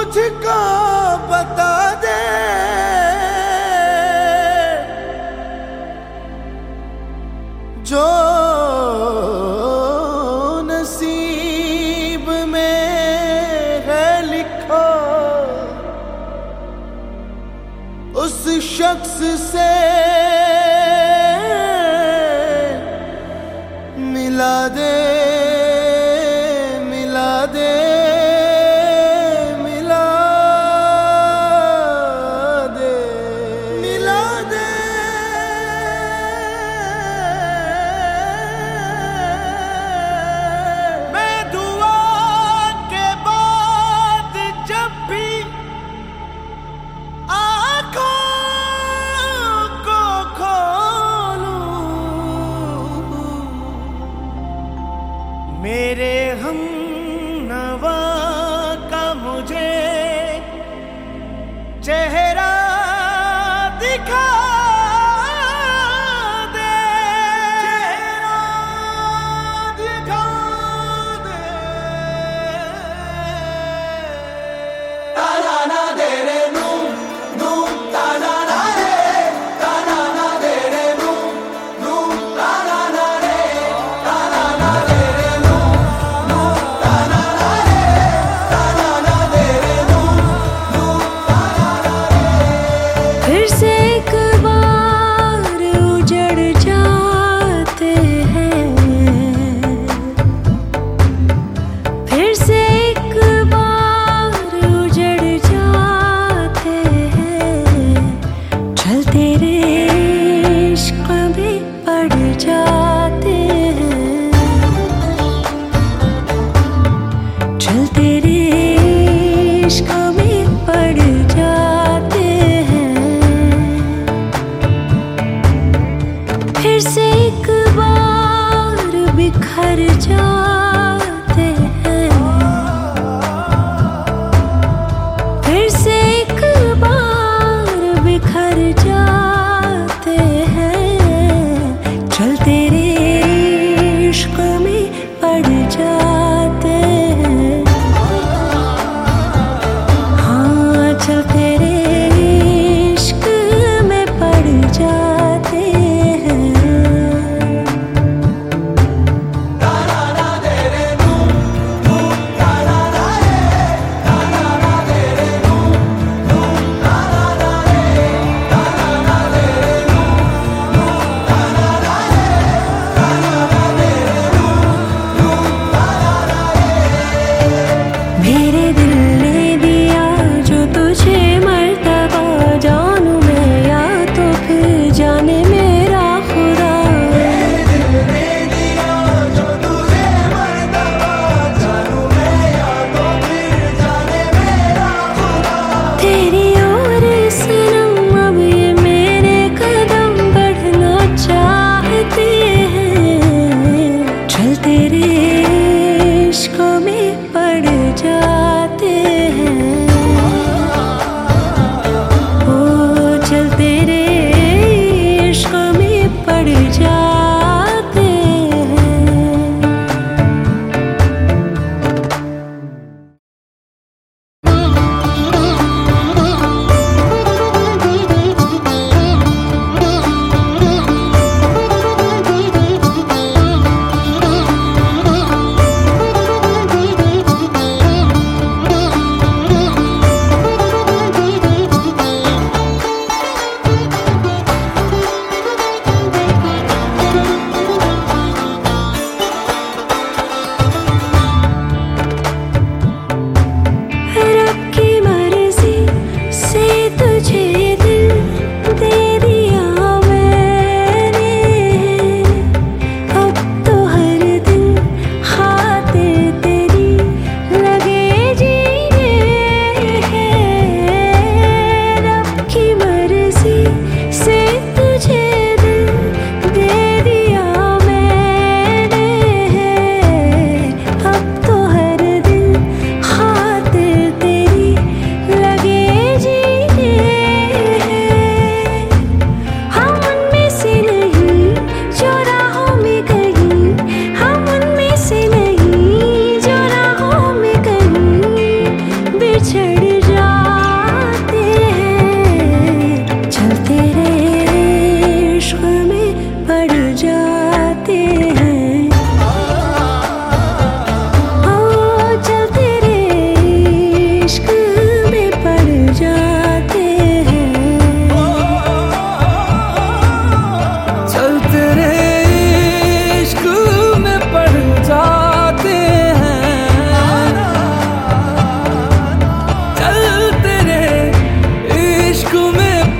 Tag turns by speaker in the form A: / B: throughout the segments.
A: मुझको बता दे जो नसीब में है लिखा, उस शख्स से मिला दे, मिला दे, मिला दे, मिला दे। मैं दुआ के बाद जब भी आँखों को खोलूं, मेरे हमनवा का मुझे चेहरा दिखा दे, चेहरा दिखा दे। ताना ना दे रे नू नू, ताना ना रे, ताना ना दे रे नू नू, ताना ना रे, ताना ना दे रे नू नू, ताना ना रे, ताना ना दे रे नू नू, ताना ना रे।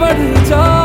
A: बढ़ जा